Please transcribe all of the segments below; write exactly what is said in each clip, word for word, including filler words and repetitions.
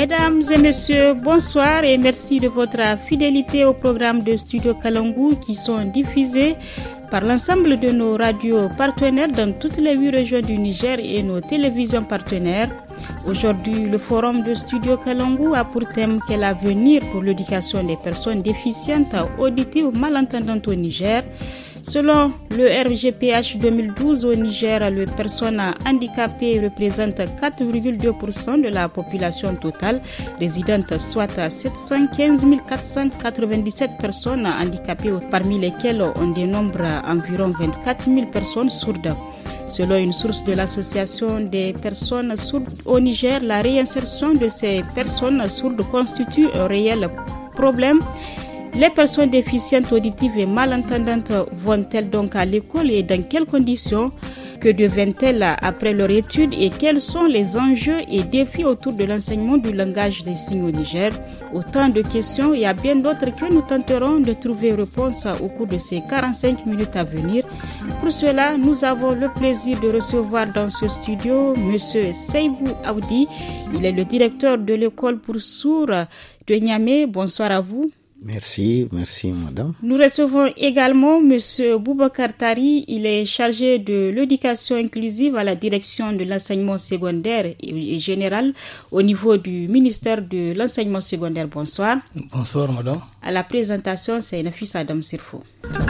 Mesdames et messieurs, bonsoir et merci de votre fidélité au programme de Studio Kalangu qui sont diffusés par l'ensemble de nos radios partenaires dans toutes les huit régions du Niger et nos télévisions partenaires. Aujourd'hui, le forum de Studio Kalangu a pour thème quel avenir pour l'éducation des personnes déficientes, auditives ou malentendantes au Niger. Selon le R G P H deux mille douze au Niger, les personnes handicapées représentent quatre virgule deux pour cent de la population totale résidente, soit sept cent quinze mille quatre cent quatre-vingt-dix-sept personnes handicapées, parmi lesquelles on dénombre environ vingt-quatre mille personnes sourdes. Selon une source de l'association des personnes sourdes au Niger, la réinsertion de ces personnes sourdes constitue un réel problème. Les personnes déficientes auditives et malentendantes vont-elles donc à l'école et dans quelles conditions? Que deviennent-elles après leur étude et quels sont les enjeux et défis autour de l'enseignement du langage des signes au Niger? Autant de questions et à bien d'autres que nous tenterons de trouver réponse au cours de ces quarante-cinq minutes à venir. Pour cela, nous avons le plaisir de recevoir dans ce studio M. Seibou Aoudi. Il est le directeur de l'école pour sourds de Niamey. Bonsoir à vous. Merci, merci madame. Nous recevons également M. Boubacar Tari, il est chargé de l'éducation inclusive à la direction de l'enseignement secondaire et général au niveau du ministère de l'enseignement secondaire. Bonsoir. Bonsoir madame. À la présentation, c'est Nafis Adam Sirfo.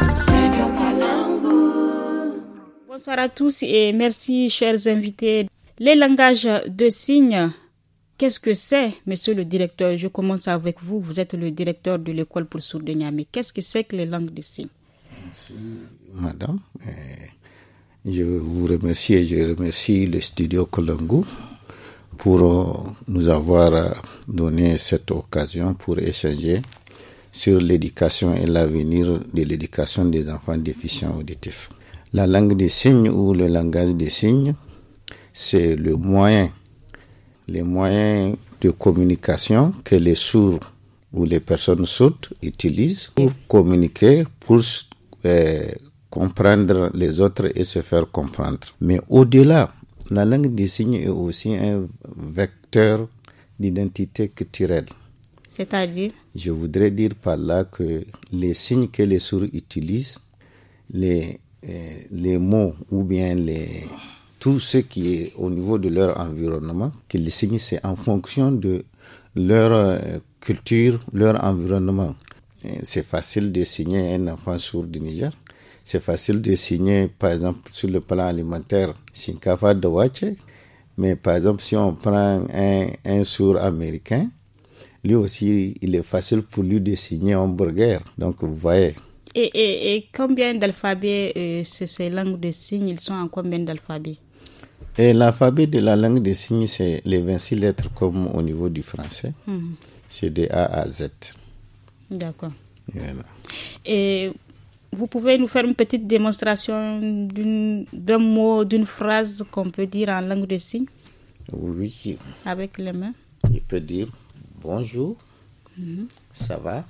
Bonsoir à tous et merci chers invités. Les langages de signes. Qu'est-ce que c'est, monsieur le directeur? Je commence avec vous. Vous êtes le directeur de l'école pour sourds de Niamey. Qu'est-ce que c'est que les langues de signes? Merci, madame. Je vous remercie et je remercie le studio Kalangu pour nous avoir donné cette occasion pour échanger sur l'éducation et l'avenir de l'éducation des enfants déficients auditifs. La langue des signes ou le langage des signes, c'est le moyen les moyens de communication que les sourds ou les personnes sourdes utilisent pour communiquer, pour euh, comprendre les autres et se faire comprendre. Mais au-delà, la langue des signes est aussi un vecteur d'identité culturelle. C'est-à-dire? Je voudrais dire par là que les signes que les sourds utilisent, les, euh, les mots ou bien les... tout ce qui est au niveau de leur environnement, que les signes, c'est en fonction de leur euh, culture, leur environnement. Et c'est facile de signer un enfant sourd du Niger. C'est facile de signer, par exemple, sur le plan alimentaire, Shinkafa de Wache. Mais par exemple, si on prend un, un sourd américain, lui aussi, il est facile pour lui de signer un hamburger. Donc, vous voyez. Et, et, et combien d'alphabets, euh, ces, ces langues de signes, ils sont en combien d'alphabets? Et l'alphabet de la langue des signes, c'est les vingt-six lettres comme au niveau du français. Mmh. C'est de A à Z. D'accord. Voilà. Et vous pouvez nous faire une petite démonstration d'une, d'un mot, d'une phrase qu'on peut dire en langue des signes? Oui. Avec les mains? Il peut dire bonjour, mmh. Ça va,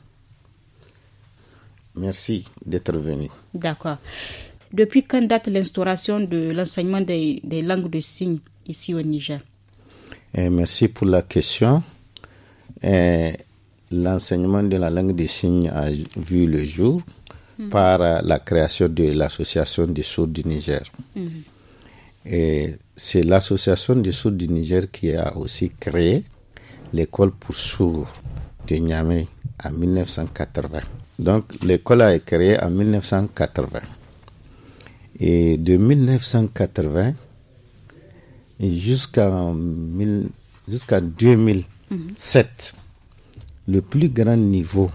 merci d'être venu. D'accord. Depuis quand date l'instauration de l'enseignement des, des langues de signes ici au Niger? Et merci pour la question. Et l'enseignement de la langue des signes a vu le jour mmh. par la création de l'association des sourds du Niger. Mmh. Et c'est l'association des sourds du Niger qui a aussi créé l'école pour sourds de Niamey en dix-neuf cent quatre-vingts. Donc l'école a été créée en dix-neuf cent quatre-vingts. Et de dix-neuf cent quatre-vingts jusqu'en, jusqu'en deux mille sept, mmh. le plus grand niveau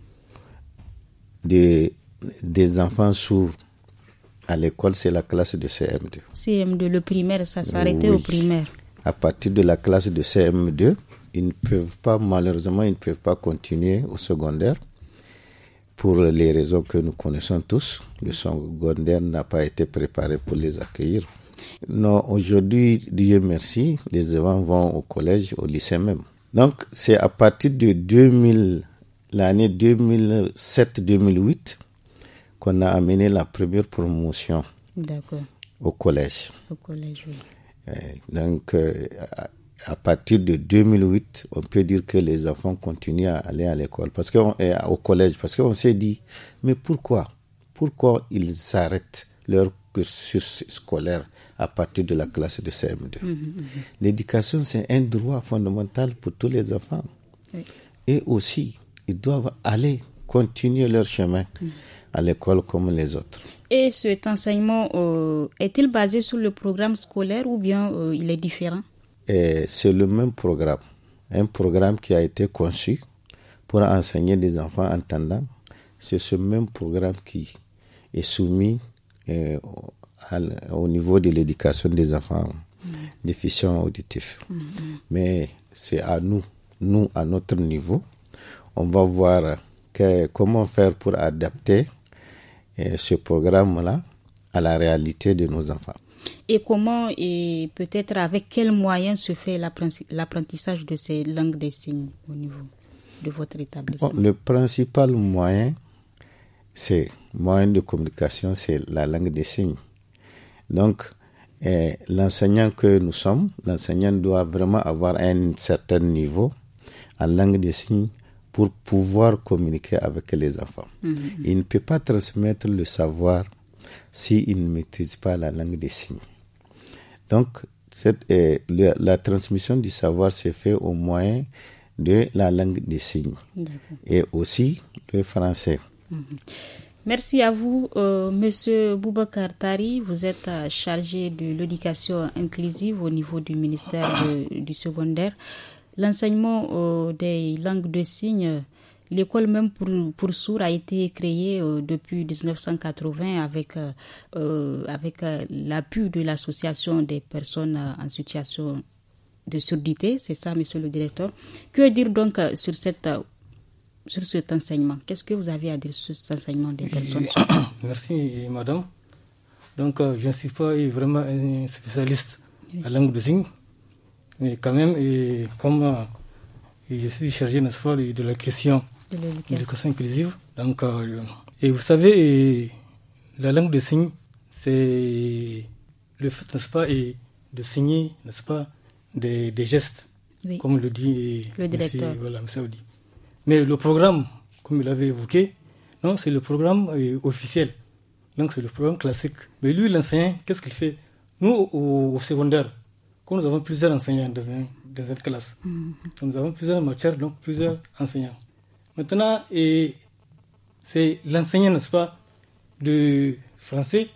de, des enfants sourds à l'école, c'est la classe de C M deux. C M deux, le primaire, ça s'est arrêté oui. au primaire. À partir de la classe de C M deux, ils ne peuvent pas, malheureusement, ils ne peuvent pas continuer au secondaire. Pour les raisons que nous connaissons tous, le secondaire n'a pas été préparé pour les accueillir. Non, aujourd'hui, Dieu merci, les enfants vont au collège, au lycée même. Donc, c'est à partir de deux mille, l'année deux mille sept deux mille huit qu'on a amené la première promotion D'accord. au collège. Au collège, oui. Donc, euh, à partir de deux mille huit, on peut dire que les enfants continuent à aller à l'école, parce qu'on est au collège, parce qu'on s'est dit, mais pourquoi Pourquoi ils arrêtent leur cursus scolaire à partir de la classe de C M deux? Mmh, mmh. L'éducation, c'est un droit fondamental pour tous les enfants. Oui. Et aussi, ils doivent aller continuer leur chemin mmh. à l'école comme les autres. Et cet enseignement, euh, est-il basé sur le programme scolaire ou bien euh, il est différent? Et c'est le même programme. Un programme qui a été conçu pour enseigner des enfants entendants. C'est ce même programme qui est soumis euh, à, au niveau de l'éducation des enfants mmh. déficients auditifs. Mmh. Mais c'est à nous, nous à notre niveau, on va voir que, comment faire pour adapter euh, ce programme-là à la réalité de nos enfants. Et comment et peut-être avec quels moyens se fait l'apprentissage de ces langues des signes au niveau de votre établissement? Bon, le principal moyen, c'est moyen de communication, c'est la langue des signes. Donc, eh, l'enseignant que nous sommes, l'enseignant doit vraiment avoir un certain niveau en langue des signes pour pouvoir communiquer avec les enfants. Mm-hmm. Il ne peut pas transmettre le savoir s'il ne maîtrise pas la langue des signes. Donc, cette, eh, la, la transmission du savoir se fait au moyen de la langue des signes. D'accord. Et aussi le français. Mm-hmm. Merci à vous, euh, Monsieur Boubacar Tari. Vous êtes euh, chargé de l'éducation inclusive au niveau du ministère de, du secondaire. L'enseignement euh, des langues de signes, l'école même pour, pour sourds a été créée euh, depuis dix-neuf cent quatre-vingts avec, euh, euh, avec euh, l'appui de l'association des personnes euh, en situation de surdité. C'est ça, Monsieur le directeur. Que dire donc euh, sur cette euh, sur cet enseignement? Qu'est-ce que vous avez à dire sur cet enseignement des personnes? Merci, madame. Donc, euh, je ne suis pas vraiment un spécialiste oui. en langue de signes, mais quand même, et, comme euh, je suis chargé, n'est-ce pas, de la question de l'éducation inclusive. Donc, euh, et vous savez, et, la langue de signes, c'est le fait, n'est-ce pas, et de signer, n'est-ce pas, des, des gestes, oui. comme le dit le directeur. Monsieur, voilà, monsieur Audi. Mais le programme, comme il avait évoqué, non, c'est le programme euh, officiel. Donc c'est le programme classique. Mais lui, l'enseignant, qu'est-ce qu'il fait? Nous, au, au secondaire, quand nous avons plusieurs enseignants dans, un, dans une classe, mm-hmm. nous avons plusieurs matières, donc plusieurs enseignants. Maintenant, et c'est l'enseignant, n'est-ce pas, de français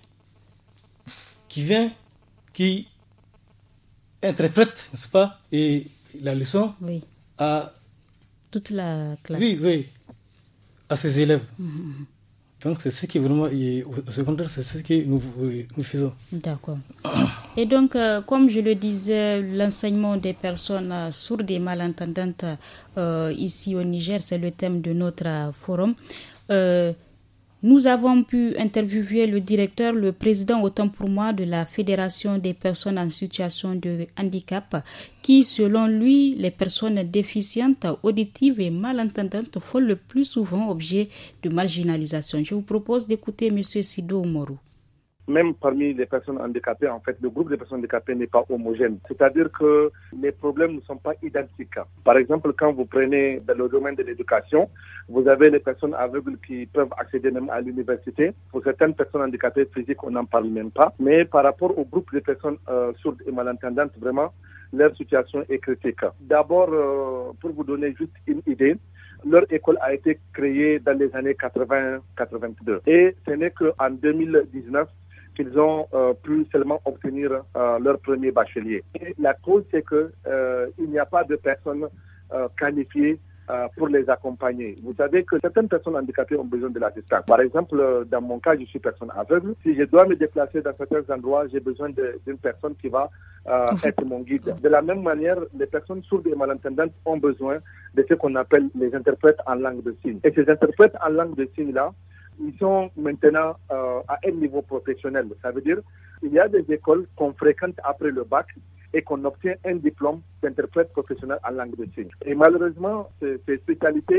qui vient, qui interprète, n'est-ce pas, et la leçon oui. à toute la classe. Oui, oui, à ses élèves. Mm-hmm. Donc, c'est ce qui vraiment, au secondaire, c'est ce que nous, nous faisons. D'accord. Et donc, euh, comme je le disais, l'enseignement des personnes euh, sourdes et malentendantes euh, ici au Niger, c'est le thème de notre euh, forum. Euh, Nous avons pu interviewer le directeur, le président, autant pour moi, de la Fédération des personnes en situation de handicap, qui, selon lui, les personnes déficientes, auditives et malentendantes font le plus souvent objet de marginalisation. Je vous propose d'écouter M. Sido Mourou. Même parmi les personnes handicapées, en fait, le groupe des personnes handicapées n'est pas homogène. C'est-à-dire que les problèmes ne sont pas identiques. Par exemple, quand vous prenez dans le domaine de l'éducation, vous avez les personnes aveugles qui peuvent accéder même à l'université. Pour certaines personnes handicapées physiques, on n'en parle même pas. Mais par rapport au groupe des personnes euh, sourdes et malentendantes, vraiment, leur situation est critique. D'abord, euh, pour vous donner juste une idée, leur école a été créée dans les années quatre-vingts quatre-vingt-deux. Et ce n'est qu'en deux mille dix-neuf qu'ils ont euh, pu seulement obtenir euh, leur premier bachelier. Et la cause, c'est qu'il euh, n'y a pas de personnes euh, qualifiées euh, pour les accompagner. Vous savez que certaines personnes handicapées ont besoin de l'assistance. Par exemple, dans mon cas, je suis personne aveugle. Si je dois me déplacer dans certains endroits, j'ai besoin d'une personne qui va euh, être mon guide. De la même manière, les personnes sourdes et malentendantes ont besoin de ce qu'on appelle les interprètes en langue de signes. Et ces interprètes en langue de signes-là, ils sont maintenant euh, à un niveau professionnel. Ça veut dire qu'il y a des écoles qu'on fréquente après le bac et qu'on obtient un diplôme d'interprète professionnel en langue de signes. Et malheureusement, ces, ces spécialités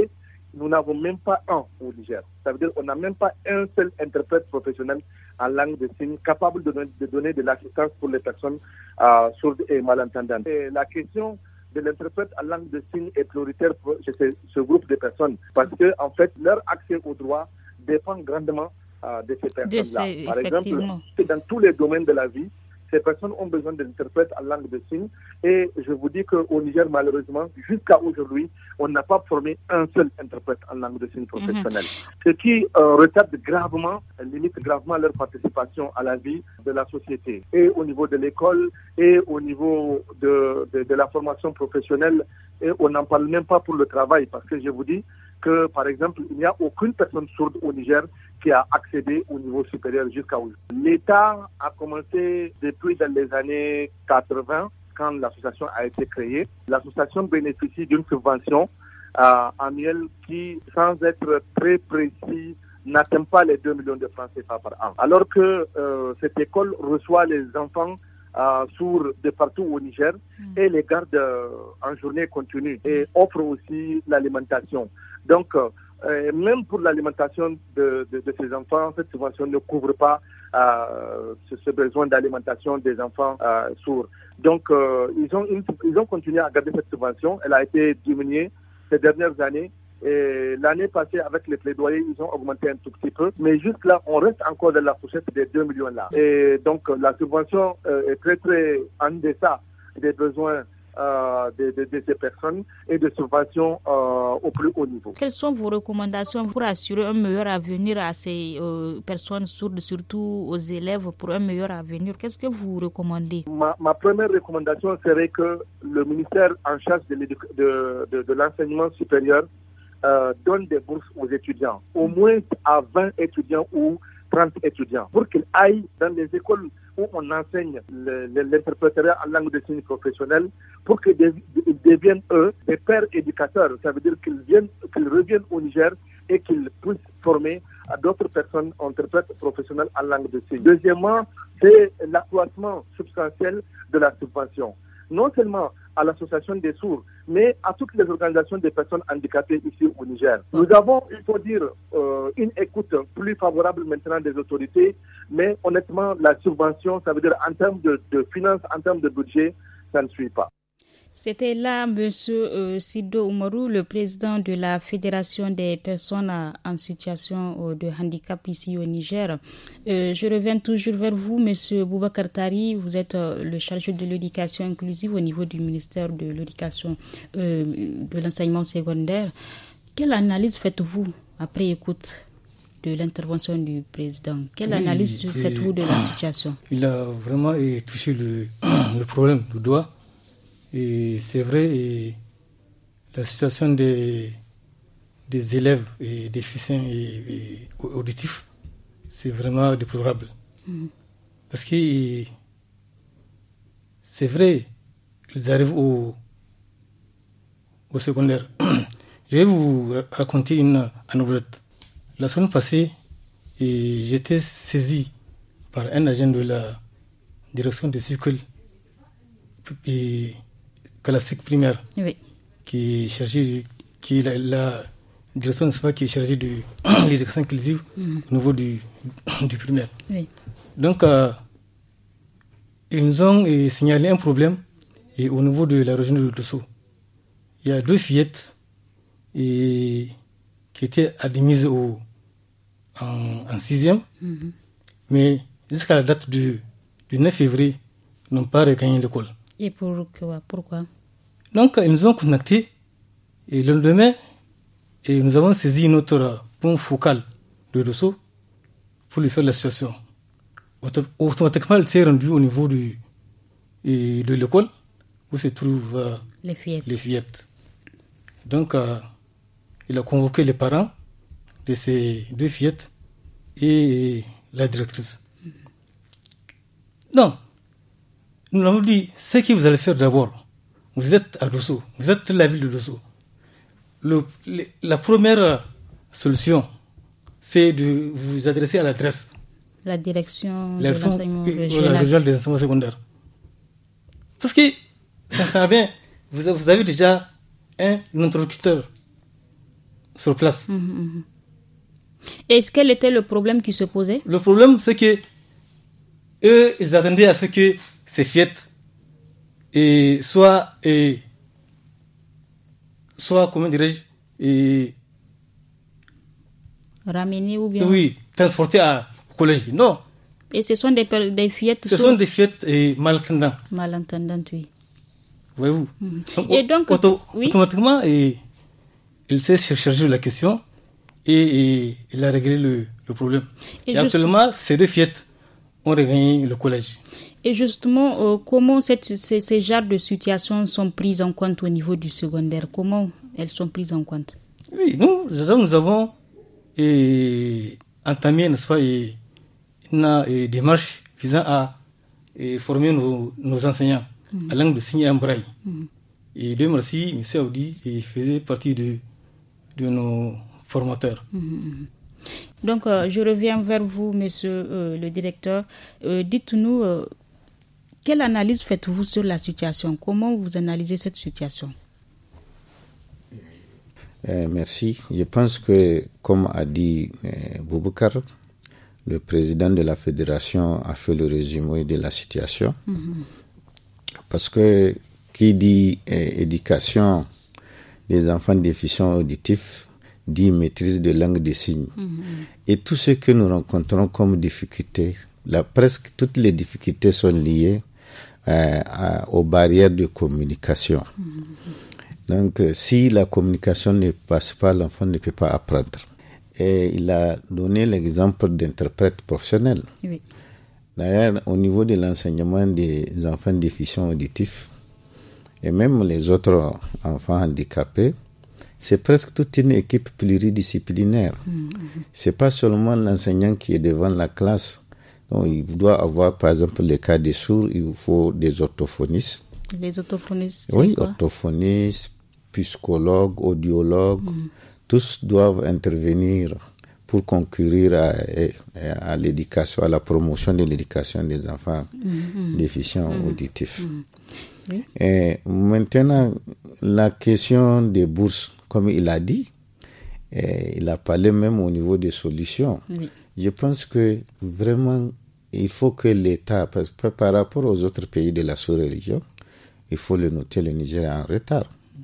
nous n'avons même pas un au Niger. Ça veut dire qu'on n'a même pas un seul interprète professionnel en langue de signes capable de, de donner de l'assistance pour les personnes euh, sourdes et malentendantes. Et la question de l'interprète en langue de signes est prioritaire pour ce, ce groupe de personnes parce que en fait leur accès au droit dépend grandement euh, de ces personnes-là. Ces, Par exemple, dans tous les domaines de la vie, ces personnes ont besoin d'interprètes en langue de signes et je vous dis qu'au Niger, malheureusement, jusqu'à aujourd'hui, on n'a pas formé un seul interprète en langue de signes professionnelle. Mm-hmm. Ce qui euh, retarde gravement, limite gravement leur participation à la vie de la société. Et au niveau de l'école, et au niveau de, de, de la formation professionnelle, et on n'en parle même pas pour le travail, parce que je vous dis que, par exemple, il n'y a aucune personne sourde au Niger qui a accédé au niveau supérieur jusqu'à aujourd'hui. L'État a commencé depuis dans les années quatre-vingts, quand l'association a été créée. L'association bénéficie d'une subvention euh, annuelle qui, sans être très précis, n'atteint pas les deux millions de francs C F A par an. Alors que euh, cette école reçoit les enfants euh, sourds de partout au Niger mmh. et les garde euh, en journée continue et offre aussi l'alimentation. Donc, euh, Euh, même pour l'alimentation de, de, de ces enfants, cette subvention ne couvre pas euh, ce, ce besoin d'alimentation des enfants euh, sourds. Donc, euh, ils, ont une, ils ont continué à garder cette subvention. Elle a été diminuée ces dernières années. Et l'année passée, avec les plaidoyers, ils ont augmenté un tout petit peu. Mais juste là, on reste encore dans la fourchette des deux millions là. Et donc, la subvention euh, est très, très en deçà des besoins Euh, de, de, de ces personnes et de subventions euh, au plus haut niveau. Quelles sont vos recommandations pour assurer un meilleur avenir à ces euh, personnes sourdes, surtout aux élèves, pour un meilleur avenir? Qu'est-ce que vous recommandez? Ma, ma première recommandation serait que le ministère en charge de, de, de, de l'enseignement supérieur euh, donne des bourses aux étudiants, au moins à vingt étudiants ou trente étudiants, pour qu'ils aillent dans les écoles où on enseigne le, le, l'interprétariat en langue de signes professionnelle, pour qu'ils deviennent, eux, des pères éducateurs. Ça veut dire qu'ils, viennent, qu'ils reviennent au Niger et qu'ils puissent former à d'autres personnes interprètes professionnels en langue de signes. Deuxièmement, c'est l'accroissement substantiel de la subvention. Non seulement à l'association des sourds, mais à toutes les organisations des personnes handicapées ici au Niger. Nous avons, il faut dire, euh, une écoute plus favorable maintenant des autorités, mais honnêtement, la subvention, ça veut dire en termes de, de finances, en termes de budget, ça ne suit pas. C'était là M. Euh, Sido Oumarou, le président de la Fédération des personnes à, en situation euh, de handicap ici au Niger. Euh, je reviens toujours vers vous, M. Boubacar Tari. Vous êtes euh, le chargé de l'éducation inclusive au niveau du ministère de l'éducation, euh, de l'enseignement secondaire. Quelle analyse faites-vous après écoute de l'intervention du président? Quelle oui, analyse faites-vous de la situation? Il a vraiment eh, touché le, le problème du doigt. Et c'est vrai, et la situation des, des élèves et déficients et, et auditifs, c'est vraiment déplorable. Mmh. Parce que c'est vrai, ils arrivent au, au secondaire. Je vais vous raconter une anecdote. La semaine passée, et j'étais saisi par un agent de la direction de cycle et classique primaire, oui. qui est chargé, qui est la, la direction de qui est chargée de l'éducation inclusive mm-hmm. au niveau du, du primaire. Oui. Donc, euh, ils nous ont eh, signalé un problème et au niveau de la région de Dosso. Il y a deux fillettes et, qui étaient admises au, en, en sixième, mm-hmm. mais jusqu'à la date du, du neuf février, n'ont pas regagné l'école. Et pourquoi, pourquoi Donc, ils nous ont contactés et le lendemain, et nous avons saisi notre point focal de Dosso pour lui faire la situation. Automatiquement, il s'est rendu au niveau du, et de l'école où se trouvent euh, les, fillettes. les fillettes. Donc, euh, il a convoqué les parents de ces deux fillettes et la directrice. Mm-hmm. Non. Nous avons dit, ce que vous allez faire d'abord, vous êtes à Dosso, vous êtes la ville de Dosso. Le, le, la première solution, c'est de vous adresser à l'adresse. La direction la de l'enseignement régional. La régionale des enseignements secondaires. Parce que, ça sert à rien, vous, vous avez déjà un interlocuteur sur place. Mmh. Et quel était le problème qui se posait? Le problème, c'est que eux, ils attendaient à ce que ces fêtes et soit, et, soit, comment dirais-je, et, ramener ou bien... Oui, transporter à, au collège. Non. Et ce sont des, des fillettes... Ce sont des fillettes et malentendantes. Malentendantes, oui. Voyez-vous. Mm-hmm. Donc, et donc... auto, oui. Automatiquement, et, il s'est chargé de la question et, et il a réglé le, le problème. Et, et juste... actuellement, ces deux fillettes ont regagné le collège. Et justement, euh, comment cette, ces, ces genres de situations sont prises en compte au niveau du secondaire? Comment elles sont prises en compte? Oui, nous, nous avons et, entamé, n'est-ce pas, et, une et, démarche visant à et, former nos, nos enseignants mmh. à langue de signes et en braille. Mmh. Et Dieu merci, M. Aoudi il faisait partie de, de nos formateurs. Mmh. Donc, euh, je reviens vers vous, monsieur euh, le directeur. Euh, dites-nous, euh, quelle analyse faites-vous sur la situation? Comment vous analysez cette situation? euh, Merci. Je pense que, comme a dit euh, Boubacar, le président de la fédération a fait le résumé de la situation. Mm-hmm. Parce que, qui dit euh, éducation des enfants déficients auditifs, dit maîtrise de langue des signes. Mm-hmm. Et tout ce que nous rencontrons comme difficultés, là, presque toutes les difficultés sont liées euh, à, aux barrières de communication. Mm-hmm. Donc, euh, si la communication ne passe pas, l'enfant ne peut pas apprendre. Et il a donné l'exemple d'interprète professionnel. Oui. D'ailleurs, au niveau de l'enseignement des enfants déficients auditifs, et même les autres enfants handicapés, c'est presque toute une équipe pluridisciplinaire. Mmh. C'est pas seulement l'enseignant qui est devant la classe. Donc, il doit avoir, par exemple, le cas des sourds, il faut des orthophonistes. Les orthophonistes, oui, orthophonistes, psychologues, audiologues, mmh. tous doivent intervenir pour concourir à, à, à l'éducation, à la promotion de l'éducation des enfants mmh. déficients mmh. auditifs. Mmh. Oui. Et maintenant, la question des bourses, comme il a dit, et il a parlé même au niveau des solutions. Oui. Je pense que vraiment, il faut que l'État, parce que par rapport aux autres pays de la sous-région, il faut le noter, le Niger est en retard.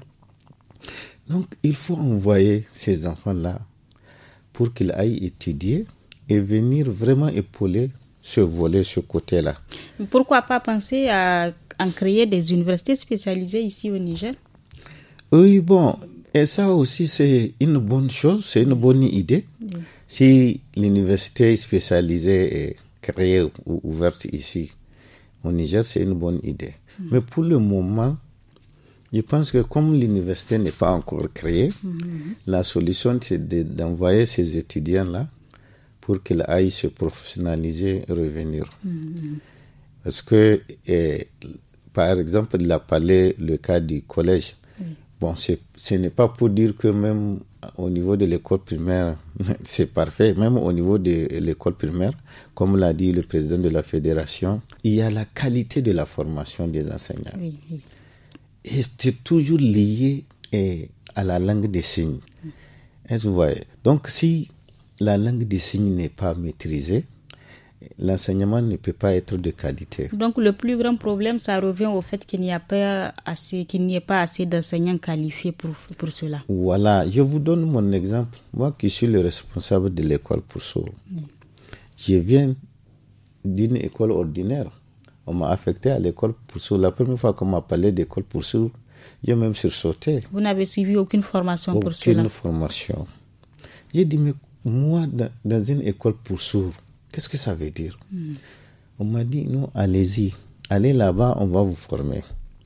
Donc, il faut envoyer ces enfants-là pour qu'ils aillent étudier et venir vraiment épauler ce volet, ce côté-là. Pourquoi pas penser à en créer des universités spécialisées ici au Niger? Oui, bon, et ça aussi c'est une bonne chose, c'est une bonne idée. Oui. Si l'université spécialisée est créée ou ouverte ici au Niger, c'est une bonne idée. Mm. Mais pour le moment, je pense que comme l'université n'est pas encore créée, mm-hmm. la solution c'est de, d'envoyer ces étudiants-là pour qu'ils aillent se professionnaliser et revenir. Mm-hmm. Parce que, eh, par exemple, il a parlé le cas du collège. Oui. Bon, c'est, ce n'est pas pour dire que même au niveau de l'école primaire, c'est parfait. Même au niveau de l'école primaire, comme l'a dit le président de la fédération, il y a la qualité de la formation des enseignants. Oui, oui. Et c'est toujours lié eh, à la langue des signes. Oui. Est-ce que vous voyez? Donc, si la langue des signes n'est pas maîtrisée, l'enseignement ne peut pas être de qualité. Donc le plus grand problème, ça revient au fait qu'il n'y a pas assez, qu'il n'y ait pas assez d'enseignants qualifiés pour, pour cela. Voilà, je vous donne mon exemple. Moi qui suis le responsable de l'école pour sourds, oui. je viens d'une école ordinaire. On m'a affecté à l'école pour sourds. La première fois qu'on m'a parlé d'école pour sourds, j'ai même sursauté. Vous n'avez suivi aucune formation aucune pour cela? Aucune formation. J'ai dit, mais moi, dans, dans une école pour sourds, qu'est-ce que ça veut dire? Mm. On m'a dit, non, allez-y. Allez là-bas, on va vous former.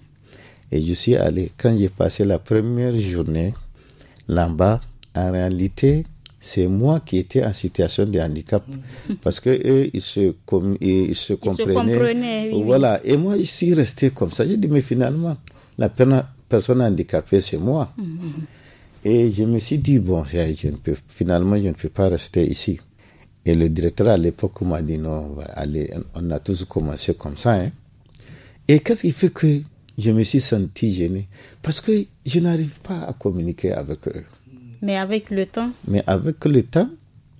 Et je suis allé. Quand j'ai passé la première journée là-bas, en réalité, c'est moi qui étais en situation de handicap. Mm. Parce que eux, ils se, com- ils se comprenaient. Ils se comprenaient, oui, voilà. Oui. Et moi, je suis resté comme ça. J'ai dit, mais finalement, la personne handicapée, c'est moi. Mm. Et je me suis dit, bon, je ne peux, finalement, je ne peux pas rester ici. Et le directeur à l'époque m'a dit non, on va aller, on a tous commencé comme ça. Hein. Et qu'est-ce qui fait que je me suis senti gêné? Parce que je n'arrive pas à communiquer avec eux. Mais avec le temps Mais avec le temps,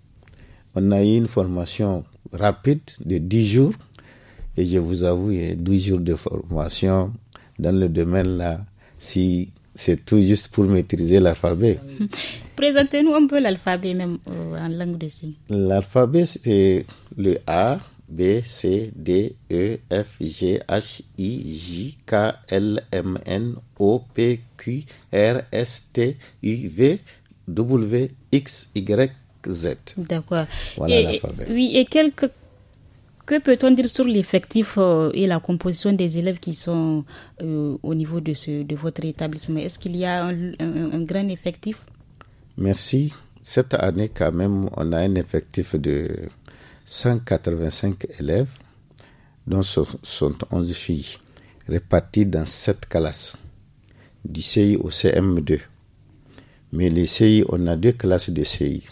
on a eu une formation rapide de dix jours. Et je vous avoue, il y a douze jours de formation dans le domaine là. Si c'est tout juste pour maîtriser l'alphabet. Présentez-nous un peu l'alphabet même euh, en langue de signes. L'alphabet, c'est le A, B, C, D, E, F, G, H, I, J, K, L, M, N, O, P, Q, R, S, T, U, V, W, X, Y, Z. D'accord. Voilà et, l'alphabet. Oui, et quelques, que peut-on dire sur l'effectif euh, et la composition des élèves qui sont euh, au niveau de, ce, de votre établissement? Est-ce qu'il y a un, un, un grand effectif? Merci. Cette année, quand même, on a un effectif de cent quatre-vingt-cinq élèves, dont soixante-onze filles, réparties dans sept classes, du C I au C M deux. Mais les C I, on a deux classes de C I.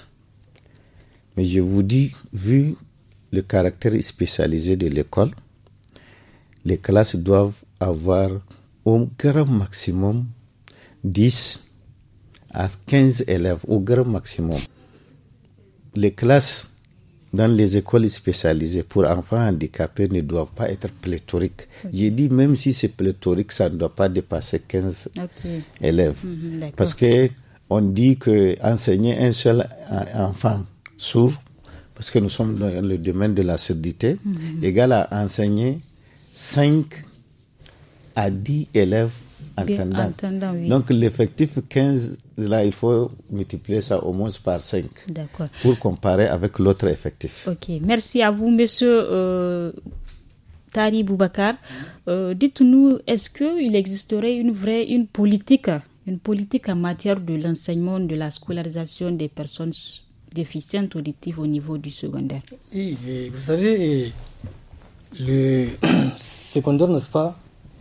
Mais je vous dis, vu le caractère spécialisé de l'école, les classes doivent avoir au grand maximum dix à quinze élèves, au grand maximum. Les classes dans les écoles spécialisées pour enfants handicapés ne doivent pas être pléthoriques. Okay. J'ai dit, même si c'est pléthorique, ça ne doit pas dépasser quinze okay. élèves. Mm-hmm, parce qu'on dit qu'enseigner un seul enfant sourd, parce que nous sommes dans le domaine de la surdité, mm-hmm. égale à enseigner cinq à dix élèves entendants. entendant oui. Donc l'effectif quinze, là, il faut multiplier ça au moins par cinq. D'accord. Pour comparer avec l'autre effectif. Ok, merci à vous, monsieur euh, Tari Boubacar. Euh, dites-nous, est-ce qu'il existerait une vraie une politique, une politique en matière de l'enseignement, de la scolarisation des personnes déficientes auditives au niveau du secondaire? Oui, vous savez, le secondaire, n'est-ce pas,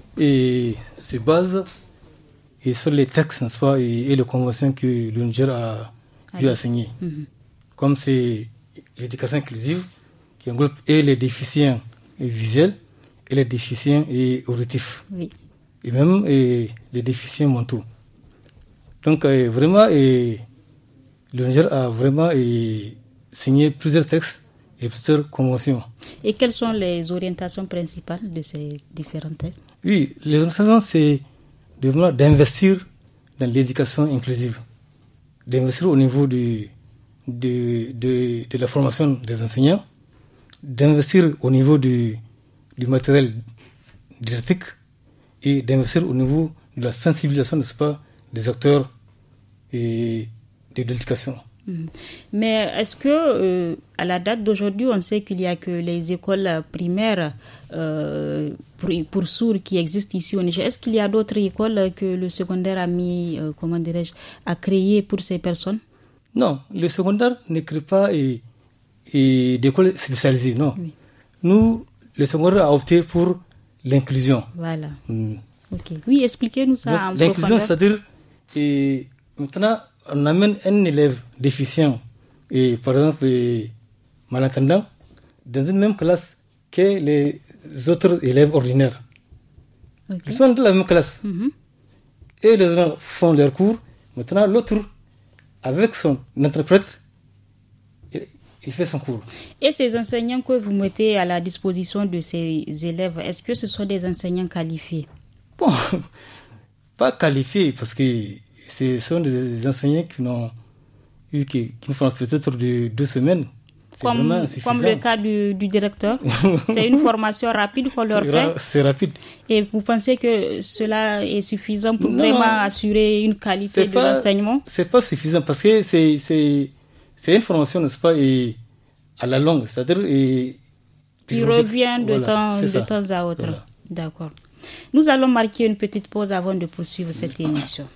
et se base et sur les textes, n'est-ce pas, et, et les conventions que le Niger a dû assigner. Mm-hmm. Comme c'est l'éducation inclusive, qui englobe et les déficients visuels et les déficients et auditifs. Oui. Et même et les déficients mentaux. Donc, euh, vraiment, et, le Niger a vraiment et, signé plusieurs textes et plusieurs conventions. Et quelles sont les orientations principales de ces différents textes? Oui, les orientations, c'est de vraiment d'investir dans l'éducation inclusive, d'investir au niveau de, de, de, de la formation des enseignants, d'investir au niveau du, du matériel didactique et d'investir au niveau de la sensibilisation, n'est-ce pas, des acteurs et de l'éducation. Mais est-ce que euh, à la date d'aujourd'hui, on sait qu'il y a que les écoles primaires euh, pour, pour sourds qui existent ici au Niger? Est-ce qu'il y a d'autres écoles que le secondaire a mis, euh, comment dirais-je, a créé pour ces personnes? Non, le secondaire ne crée pas et, et d'écoles spécialisées, non. Oui. Nous, le secondaire a opté pour l'inclusion. Voilà. Mm. Ok. Oui, expliquez-nous ça. Donc, en l'inclusion, profondeur. C'est-à-dire, et maintenant, on amène un élève déficient et par exemple et malentendant dans une même classe que les autres élèves ordinaires. Okay. Ils sont dans la même classe. Mm-hmm. Et les gens font leurs cours. Maintenant, l'autre, avec son interprète, il, il fait son cours. Et ces enseignants que vous mettez à la disposition de ces élèves, est-ce que ce sont des enseignants qualifiés? Bon, pas qualifiés parce que ce sont des enseignants qui n'ont eu qui, qui nous font peut-être de deux semaines. C'est comme, comme le cas du, du directeur. C'est une formation rapide qu'on leur fait. C'est rapide. Et vous pensez que cela est suffisant pour non, vraiment assurer une qualité de pas, l'enseignement? C'est pas suffisant parce que c'est, c'est, c'est une formation, n'est-ce pas, et à la longue. C'est-à-dire. Et, qui revient de, voilà, temps, de temps à autre. Voilà. D'accord. Nous allons marquer une petite pause avant de poursuivre cette émission.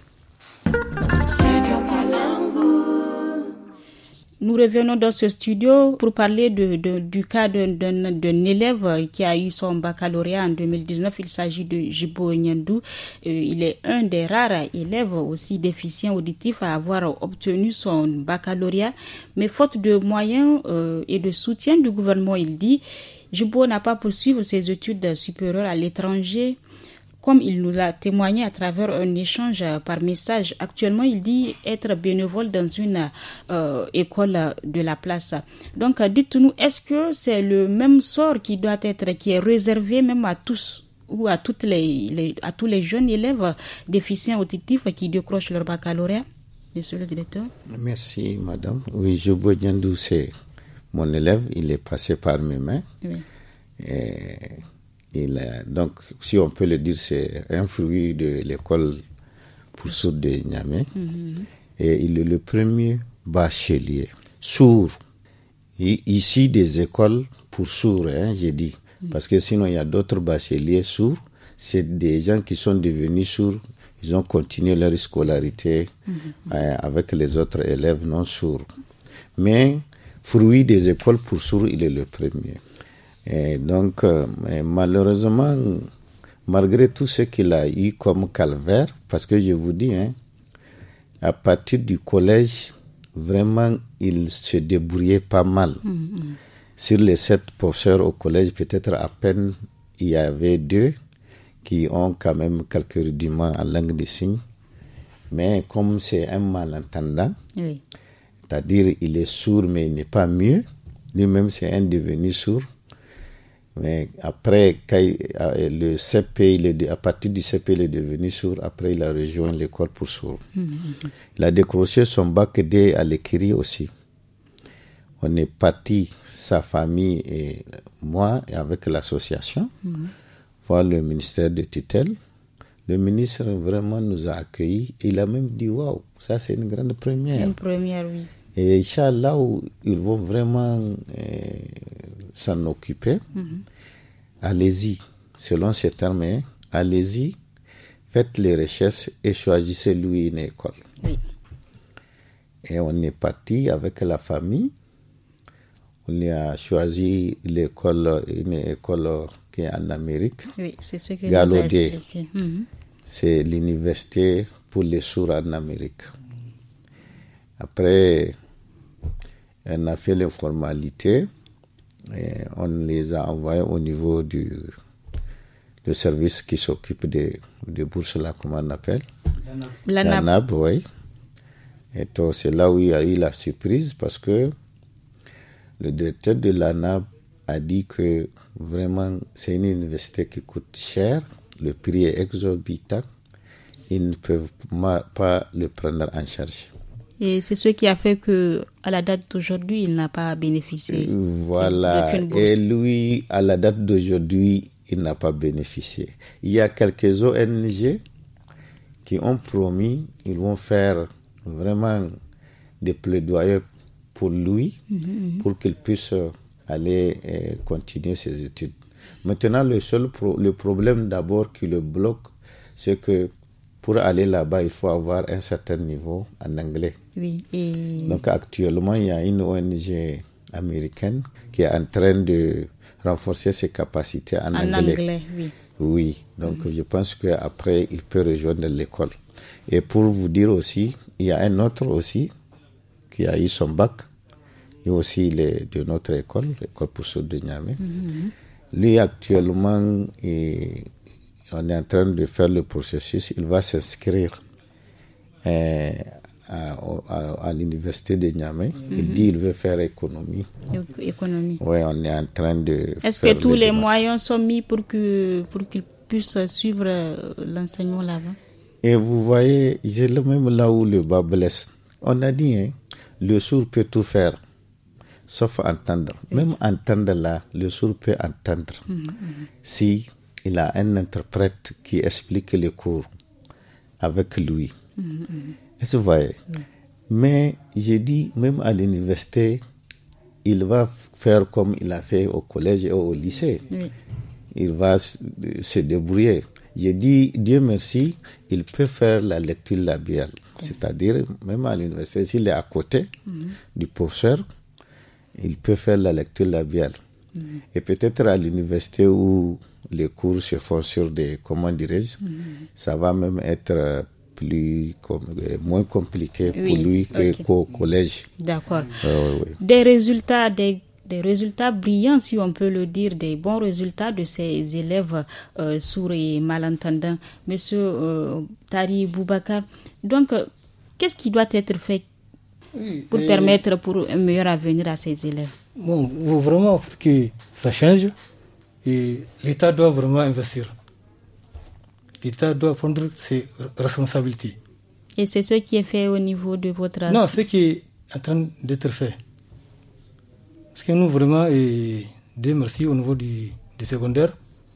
Nous revenons dans ce studio pour parler de, de, du cas d'un, d'un, d'un élève qui a eu son baccalauréat en deux mille dix-neuf. Il s'agit de Jibo Nyandou. Euh, il est un des rares élèves aussi déficients auditifs à avoir obtenu son baccalauréat. Mais faute de moyens euh, et de soutien du gouvernement, il dit, Jibo n'a pas poursuivi ses études supérieures à l'étranger. comme il nous l'a témoigné à travers un échange par message. Actuellement, il dit être bénévole dans une euh, école de la place. Donc, dites-nous, est-ce que c'est le même sort qui doit être, qui est réservé même à tous ou à toutes les, les à tous les jeunes élèves déficients auditifs qui décrochent leur baccalauréat, monsieur le directeur? Merci, madame. Oui, Jobo Diandou, c'est mon élève, il est passé par mes mains. Oui. Et il a, donc, si on peut le dire, c'est un fruit de l'école pour sourds de Niamey. Mm-hmm. Et il est le premier bachelier sourd. Et ici, des écoles pour sourds, hein, j'ai dit. Parce que sinon, il y a d'autres bacheliers sourds. C'est des gens qui sont devenus sourds. Ils ont continué leur scolarité mm-hmm. euh, avec les autres élèves non sourds. Mais, fruit des écoles pour sourds, il est le premier. Et donc, euh, malheureusement, malgré tout ce qu'il a eu comme calvaire, parce que je vous dis, hein, à partir du collège, vraiment, il se débrouillait pas mal. Mm-hmm. Sur les sept professeurs au collège, peut-être à peine il y avait deux qui ont quand même quelques rudiments en langue des signes. Mais comme c'est un malentendant, oui. C'est-à-dire il est sourd mais il n'est pas mieux, lui-même c'est un devenu sourd. Mais après, quand il, le C P, il est, à partir du C P, il est devenu sourd. Après, il a rejoint l'école pour sourds. Mm-hmm. Il a décroché son bac D à l'écrit aussi. On est parti, sa famille et moi, et avec l'association, mm-hmm. voir le ministère de tutelle. Le ministre vraiment nous a accueillis. Il a même dit, waouh, ça c'est une grande première. Une première, oui. Et Inch'Allah, ils vont vraiment euh, s'en occuper. Mm-hmm. Allez-y, selon ces termes, hein, allez-y, faites les recherches et choisissez lui une école. Oui. Et on est parti avec la famille. On a choisi l'école, une école qui est en Amérique. Oui, c'est ce que vous avez expliqué. Mm-hmm. C'est l'université pour les sourds en Amérique. Après, on a fait les formalités et on les a envoyés au niveau du le service qui s'occupe des, des bourses, là, comment on appelle? La N A B, oui. Et donc, c'est là où il y a eu la surprise parce que le directeur de l'A N A B a dit que vraiment c'est une université qui coûte cher, le prix est exorbitant, ils ne peuvent pas le prendre en charge. Et c'est ce qui a fait que, à la date d'aujourd'hui, il n'a pas bénéficié. Voilà. Et lui, à la date d'aujourd'hui, il n'a pas bénéficié. Il y a quelques O N G qui ont promis, ils vont faire vraiment des plaidoyers pour lui, mm-hmm. pour qu'il puisse aller et continuer ses études. Maintenant, le seul pro- le problème d'abord qui le bloque, c'est que pour aller là-bas, il faut avoir un certain niveau en anglais. Oui, et... Donc actuellement, il y a une O N G américaine qui est en train de renforcer ses capacités en, en anglais. anglais. Oui. Oui, donc mm-hmm. je pense qu'après, il peut rejoindre l'école. Et pour vous dire aussi, il y a un autre aussi qui a eu son bac. Lui aussi, il est de notre école, l'école pour sourds de Niamey. Mm-hmm. Lui, actuellement, il... on est en train de faire le processus. Il va s'inscrire euh, à, à, à l'université de Niamey. Mm-hmm. Il dit qu'il veut faire économie. Économie. Oui, on est en train de Est-ce faire que tous les, les moyens sont mis pour, que, pour qu'il puisse suivre l'enseignement là-bas? Et vous voyez, c'est le même là où le bas blesse. On a dit, hein, le sourd peut tout faire, sauf entendre. Oui. Même entendre là, le sourd peut entendre. Mm-hmm. Si il a un interprète qui explique les cours avec lui. Mm-hmm. Est-ce que vous voyez? Oui. Mais j'ai dit, même à l'université, il va faire comme il a fait au collège et au lycée. Oui. Il va se débrouiller. J'ai dit, Dieu merci, il peut faire la lecture labiale. Oui. C'est-à-dire, même à l'université, s'il est à côté mm-hmm. du professeur, il peut faire la lecture labiale. Mm-hmm. Et peut-être à l'université où les cours se font sur des, comment dirais-je, mm-hmm. ça va même être plus, comme, moins compliqué oui, pour lui que, okay. qu'au collège. D'accord. Euh, oui. Des résultats, des des résultats brillants, si on peut le dire, des bons résultats de ces élèves euh, sourds et malentendants. Monsieur euh, Tari Boubacar, donc, euh, qu'est-ce qui doit être fait oui, pour permettre pour un meilleur avenir à ces élèves? Bon, vraiment, pour que ça change, et l'État doit vraiment investir. L'État doit prendre ses responsabilités. Et c'est ce qui est fait au niveau de votre... Non, ce qui est en train d'être fait. Parce que nous, vraiment, et Dieu merci, au niveau du, du secondaire,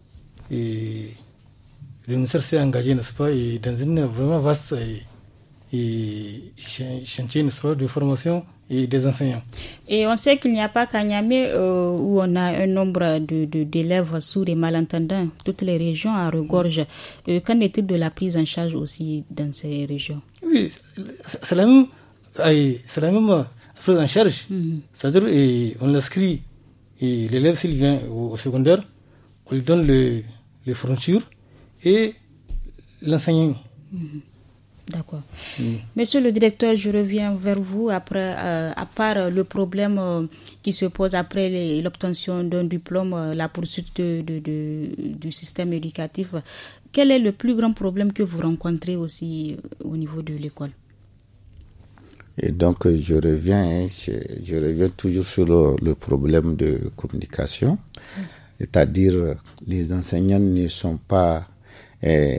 et le ministère s'est engagé, n'est-ce pas, et dans une vraiment vaste et, et chantier, n'est-ce pas, de formation et des enseignants. Et on sait qu'il n'y a pas qu'à Niamey euh, où on a un nombre de, de, d'élèves sourds et malentendants. Toutes les régions en regorgent. Euh, qu'en est-il de la prise en charge aussi dans ces régions? Oui, c'est la même, c'est la même prise en charge. Mm-hmm. C'est-à-dire et on l'inscrit, et l'élève s'il vient au, au secondaire, on lui donne le, les fournitures et l'enseignant. Mm-hmm. D'accord. Mm. Monsieur le directeur, je reviens vers vous après, euh, à part le problème euh, qui se pose après les, l'obtention d'un diplôme, euh, la poursuite de, de, de, du système éducatif. Quel est le plus grand problème que vous rencontrez aussi euh, au niveau de l'école? Et donc, je reviens, je, je reviens toujours sur le, le problème de communication, mm. c'est-à-dire les enseignants ne sont pas... Eh,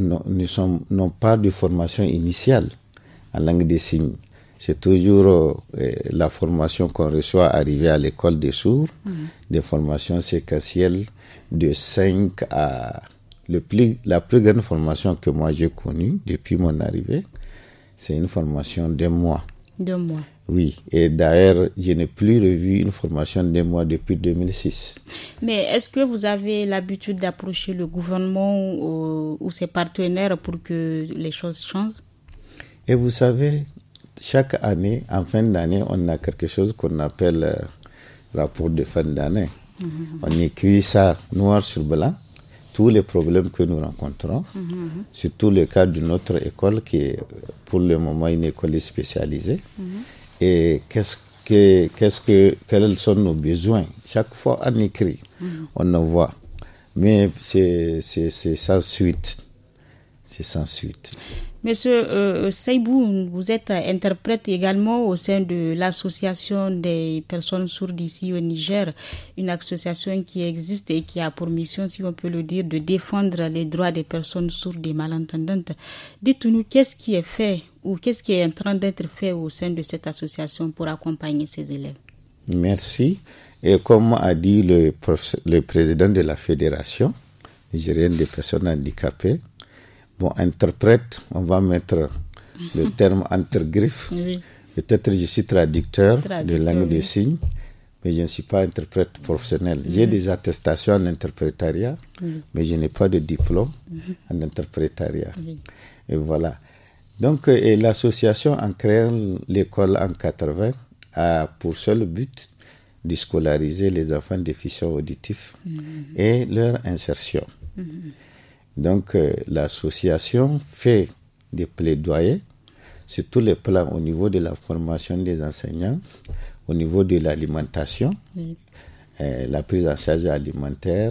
n'ont pas de formation initiale en langue des signes. C'est toujours euh, la formation qu'on reçoit arrivée à l'école des sourds, mmh. des formations séquentielles de cinq à... Le plus, la plus grande formation que moi j'ai connue depuis mon arrivée, c'est une formation d'un mois. Deux mois. Oui, et d'ailleurs, je n'ai plus revu une formation d'un mois depuis deux mille six. Mais est-ce que vous avez l'habitude d'approcher le gouvernement ou, ou ses partenaires pour que les choses changent? Et vous savez, chaque année, en fin d'année, on a quelque chose qu'on appelle euh, rapport de fin d'année. Mm-hmm. On écrit ça noir sur blanc, tous les problèmes que nous rencontrons, mm-hmm. surtout le cas de notre école qui est pour le moment une école spécialisée. Mm-hmm. Et qu'est-ce que, qu'est-ce que, quels sont nos besoins? Chaque fois, on écrit, mmh. on en voit. Mais c'est, c'est, c'est sans suite. C'est sans suite. Monsieur euh, Seibou, vous êtes interprète également au sein de l'association des personnes sourdes ici au Niger, une association qui existe et qui a pour mission, si on peut le dire, de défendre les droits des personnes sourdes et malentendantes. Dites-nous, qu'est-ce qui est fait ou qu'est-ce qui est en train d'être fait au sein de cette association pour accompagner ces élèves? Merci. Et comme a dit le, le président de la Fédération nigérienne des personnes handicapées, bon, interprète, on va mettre le terme entre griffes. Oui. Peut-être je suis traducteur, traducteur de langue oui. des signes, mais je ne suis pas interprète professionnel. Oui. J'ai des attestations en interprétariat, oui. mais je n'ai pas de diplôme oui. en interprétariat. Oui. Et voilà. Donc, et l'association, en créant l'école en quatre-vingts, a pour seul but de scolariser les enfants déficients auditifs oui. et leur insertion. Oui. Donc, euh, l'association fait des plaidoyers sur tous les plans au niveau de la formation des enseignants, au niveau de l'alimentation, oui. euh, la prise en charge alimentaire.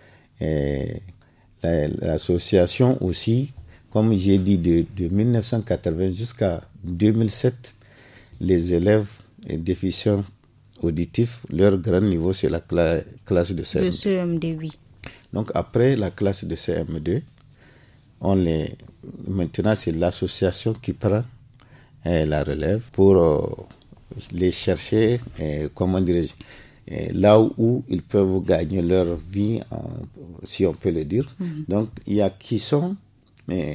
Et la, l'association aussi, comme j'ai dit, de, de dix-neuf cent quatre-vingts jusqu'à deux mille sept, les élèves déficients auditifs, leur grand niveau, c'est la cla- classe de C M deux. De C M deux, oui. Donc, après la classe de C M deux, on les, maintenant, c'est l'association qui prend euh, la relève pour euh, les chercher, euh, comment dirais-je, euh, là où ils peuvent gagner leur vie, euh, si on peut le dire. Mm-hmm. Donc, il y a qui sont, euh,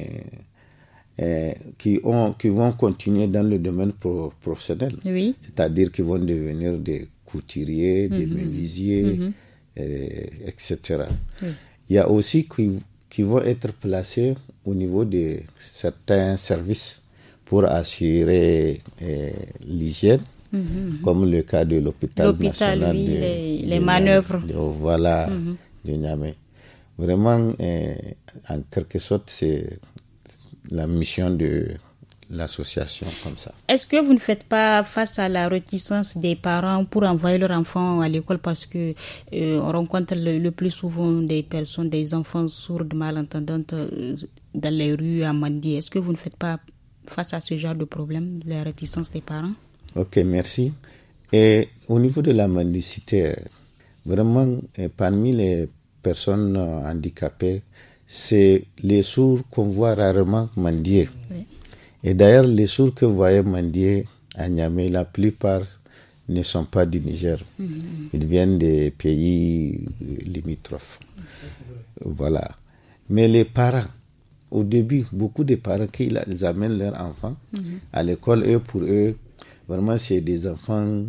euh, qui, ont, qui vont continuer dans le domaine pro- professionnel. Oui. C'est-à-dire qu'ils vont devenir des couturiers, mm-hmm. des menuisiers, mm-hmm. et cetera. Oui. Il y a aussi qui, qui vont être placés au niveau de certains services pour assurer eh, l'hygiène, mm-hmm. comme le cas de l'hôpital, l'hôpital national oui, de, les, de les manœuvres. De, voilà, mm-hmm. de Niamey. Vraiment, eh, en quelque sorte, c'est la mission de l'association comme ça. Est-ce que vous ne faites pas face à la réticence des parents pour envoyer leurs enfants à l'école parce que euh, on rencontre le, le plus souvent des personnes, des enfants sourdes, malentendantes euh, dans les rues à mendier? Est-ce que vous ne faites pas face à ce genre de problème, la réticence des parents? Ok, merci. Et au niveau de la mendicité, vraiment, parmi les personnes handicapées, c'est les sourds qu'on voit rarement mendier. Oui. Et d'ailleurs, les sourds que vous voyez mendier à Niamey, la plupart ne sont pas du Niger. Mm-hmm. Ils viennent des pays limitrophes. Mm-hmm. Voilà. Mais les parents, au début, beaucoup de parents qui ils amènent leurs enfants mm-hmm. à l'école, eux, pour eux, vraiment, c'est des enfants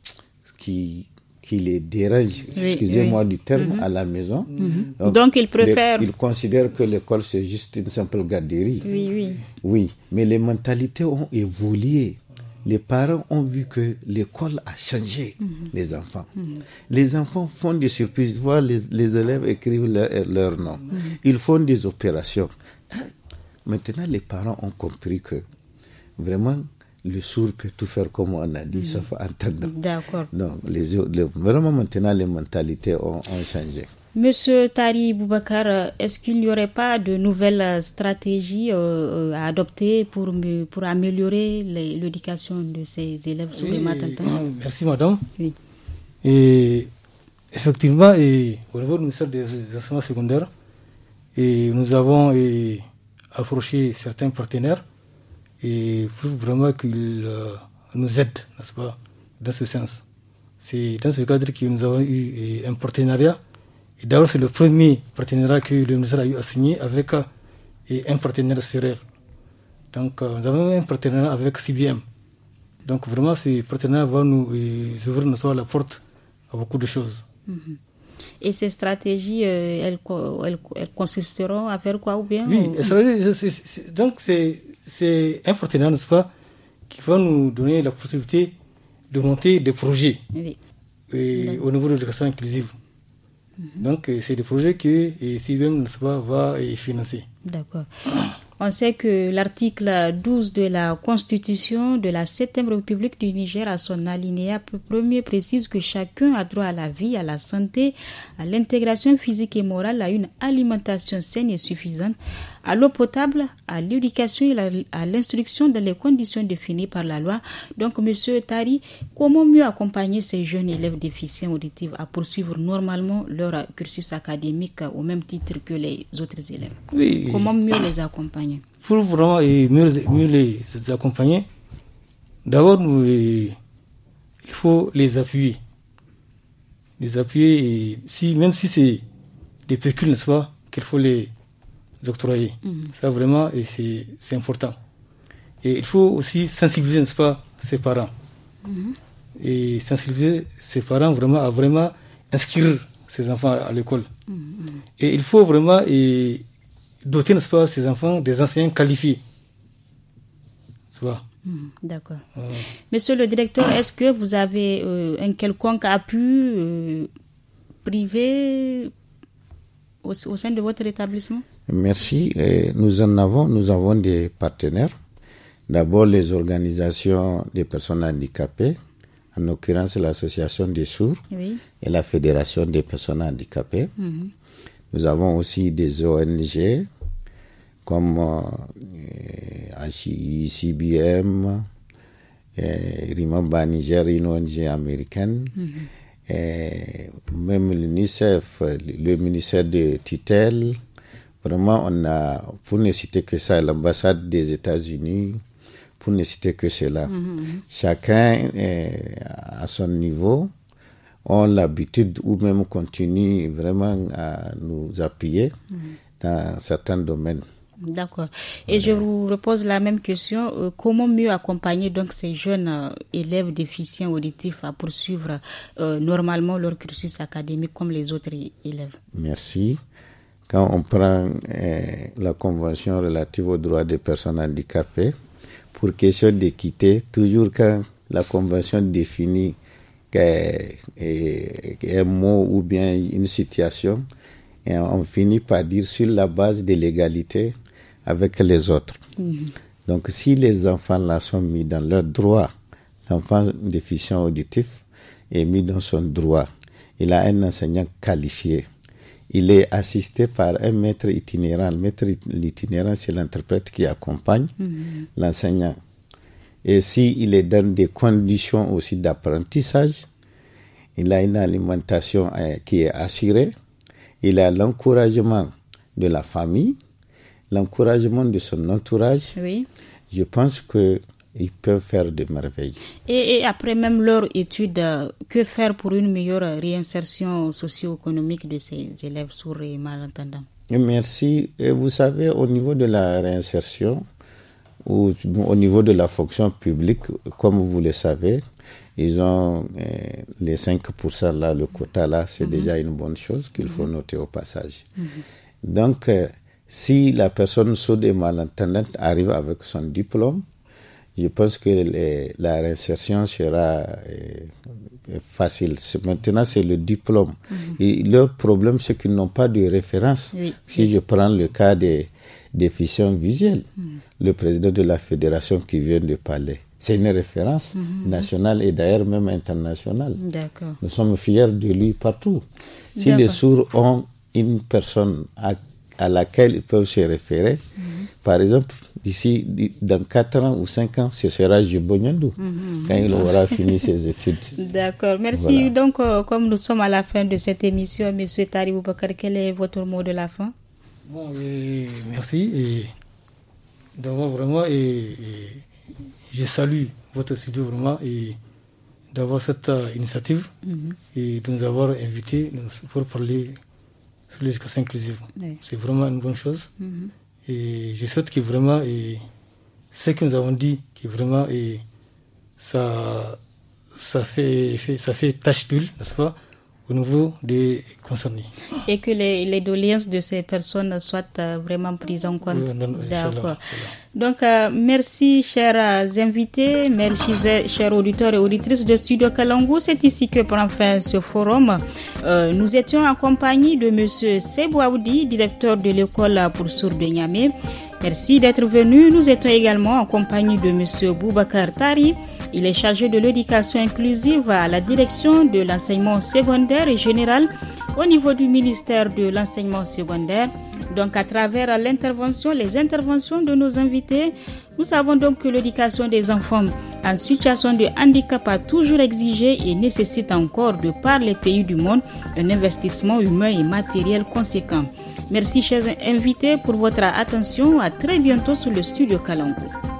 qui, qui les dérangent, oui, excusez-moi oui. du terme, mm-hmm. à la maison. Mm-hmm. Donc, Donc, ils préfèrent... Les, ils considèrent que l'école, c'est juste une simple garderie. Oui, oui. Oui, mais les mentalités ont évolué. Les parents ont vu que l'école a changé mm-hmm. les enfants. Mm-hmm. Les enfants font des surprises. Voir les, les élèves écrivent leur, leur nom. Mm-hmm. Ils font des opérations. Maintenant, les parents ont compris que vraiment... le sourd peut tout faire comme on a dit, mmh. sauf entendre. D'accord. Donc, les, les, vraiment maintenant, les mentalités ont, ont changé. Monsieur Tari Boubacar, est-ce qu'il n'y aurait pas de nouvelles stratégies euh, à adopter pour, pour améliorer les, l'éducation de ces élèves sourds et malentendants? Merci, madame. Oui. Et effectivement, et, au niveau du ministère des enseignements secondaires, et nous avons et, approché certains partenaires et pour vraiment qu'ils euh, nous aident, n'est-ce pas, dans ce sens. C'est dans ce cadre que nous avons eu et, un partenariat. Et d'abord, c'est le premier partenariat que le ministère a eu à signer avec euh, et un partenaire sérieux. Donc, euh, nous avons un partenariat avec C B M. Donc, vraiment, ce partenariat va nous euh, ouvrir nous, la porte à beaucoup de choses. Mm-hmm. Et ces stratégies, euh, elles, elles, elles consisteront à faire quoi ou bien? Oui, ou... c'est, c'est, c'est, donc c'est, c'est un partenariat, n'est-ce pas, qui va nous donner la possibilité de monter des projets oui. et, au niveau de l'éducation inclusive. Mm-hmm. Donc, c'est des projets que C B M, n'est-ce pas, va financer. D'accord. On sait que l'article douze de la Constitution de la septième République du Niger, à son alinéa premier, précise que chacun a droit à la vie, à la santé, à l'intégration physique et morale, à une alimentation saine et suffisante, à l'eau potable, à l'éducation et à l'instruction dans les conditions définies par la loi. Donc, Monsieur Tari, comment mieux accompagner ces jeunes élèves déficients auditifs à poursuivre normalement leur cursus académique au même titre que les autres élèves? Oui. Comment mieux les accompagner? Pour vraiment mieux, mieux les accompagner, d'abord, nous, il faut les appuyer. Les appuyer, et si, même si c'est des pécules, n'est-ce pas, qu'il faut les octroyer. Mm-hmm. Ça, vraiment, et c'est, c'est important. Et il faut aussi sensibiliser, n'est-ce pas, ses parents. Mm-hmm. Et sensibiliser ses parents vraiment à vraiment inscrire ses enfants à l'école. Mm-hmm. Et il faut vraiment... Et, doter, n'est-ce pas, ces enfants des enseignants qualifiés. C'est pas. Mmh, d'accord. Euh. Monsieur le directeur, est-ce que vous avez euh, un quelconque appui euh, privé au, au sein de votre établissement? Merci. Et nous en avons, nous avons des partenaires. D'abord, les organisations des personnes handicapées, en l'occurrence l'association des sourds oui. et la fédération des personnes handicapées. Mmh. Nous avons aussi des O N G comme euh, H I I, C B M, euh, Rimamba Niger, une O N G américaine, mm-hmm. et même l'UNICEF, le ministère de tutelle. Vraiment, on a, pour ne citer que ça, l'ambassade des États-Unis, pour ne citer que cela. Mm-hmm. Chacun est à son niveau. Ont l'habitude ou même continuent vraiment à nous appuyer mmh. dans certains domaines. D'accord. Et voilà. Je vous repose la même question. Euh, comment mieux accompagner donc ces jeunes euh, élèves déficients auditifs à poursuivre euh, normalement leur cursus académique comme les autres élèves? Merci. Quand on prend euh, la Convention relative aux droits des personnes handicapées, pour question d'équité, toujours quand la Convention définit un mot ou bien une situation, et on finit par dire sur la base de l'égalité avec les autres. Mm-hmm. Donc, si les enfants-là sont mis dans leurs droits, l'enfant déficient auditif est mis dans son droit. Il a un enseignant qualifié. Il est assisté par un maître itinérant. Le maître itinérant, c'est l'interprète qui accompagne mmh. l'enseignant. Et s'il est dans des conditions aussi d'apprentissage, il a une alimentation qui est assurée, il a l'encouragement de la famille, l'encouragement de son entourage. Oui. Je pense qu'ils peuvent faire de merveilles. Et, et après même leur étude, que faire pour une meilleure réinsertion socio-économique de ces élèves sourds et malentendants? Merci. Et vous savez, au niveau de la réinsertion, ou au niveau de la fonction publique, comme vous le savez, ils ont euh, les cinq pour cent là, le quota là, c'est mm-hmm. déjà une bonne chose qu'il mm-hmm. faut noter au passage. Mm-hmm. Donc, euh, si la personne sourde et malentendante arrive avec son diplôme, je pense que les, la réinsertion sera euh, facile. C'est, maintenant, c'est le diplôme. Mm-hmm. Et leur problème, c'est qu'ils n'ont pas de référence. Oui. Si je prends le cas des déficients visuels, mm-hmm. le président de la fédération qui vient de parler, c'est une référence mm-hmm. nationale et d'ailleurs même internationale. D'accord. Nous sommes fiers de lui partout. Si D'accord. les sourds ont une personne à, à laquelle ils peuvent se référer, mm-hmm. par exemple, d'ici dans quatre ans ou cinq ans, ce sera Jibonyandou mm-hmm. quand il aura fini ses études. D'accord. Merci. Voilà. Donc, euh, comme nous sommes à la fin de cette émission, M. Tari Boubacar, quel est votre mot de la fin? Bon, et merci. Et d'abord, vraiment, et, et je salue votre studio vraiment et d'avoir cette uh, initiative mm-hmm. et de nous avoir invités pour parler sur l'éducation inclusive. Oui. C'est vraiment une bonne chose. Mm-hmm. Et je souhaite que vraiment, et ce que nous avons dit, que vraiment, et ça, ça fait, fait, ça fait tache d'huile, n'est-ce pas, au niveau des concernés. Et que les, les doléances de ces personnes soient euh, vraiment prises en compte. Oui, non, non, D'accord. Donc, euh, merci, chers invités, merci, chers auditeurs et auditrices de Studio Kalangu. C'est ici que prend fin ce forum. Euh, nous étions en compagnie de M. Sebou Aoudi, directeur de l'école pour sourds de Niamey. Merci d'être venu. Nous étions également en compagnie de M. Boubacar Tari. Il est chargé de l'éducation inclusive à la direction de l'enseignement secondaire et général au niveau du ministère de l'enseignement secondaire. Donc, à travers l'intervention, les interventions de nos invités, nous savons donc que l'éducation des enfants en situation de handicap a toujours exigé et nécessite encore, de par les pays du monde, un investissement humain et matériel conséquent. Merci, chers invités, pour votre attention. À très bientôt sur le studio Kalangu.